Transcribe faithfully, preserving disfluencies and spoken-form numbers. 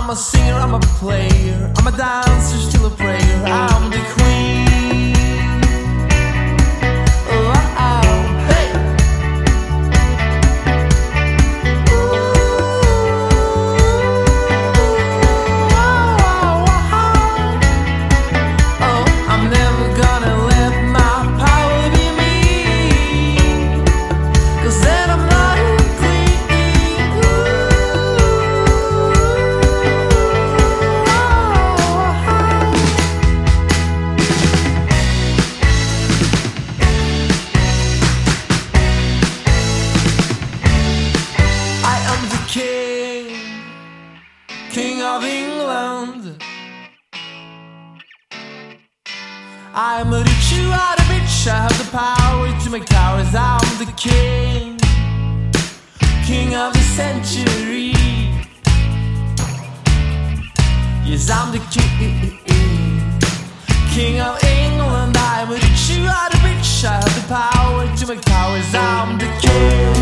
I'm a singer, I'm a player, I'm a dancer, still a prayer, I'm the queen. Oh, oh, hey. Ooh, oh, oh, oh. Oh, I'm never gonna let my power be me, 'cause then I'm not a queen. Ooh. King, King of England. I'm a rich, you are a bitch. I have the power to make towers. I'm the king, king of the century. Yes, I'm the king, king of England. I'm a rich, you are a bitch. I have the power to make towers. I'm the king.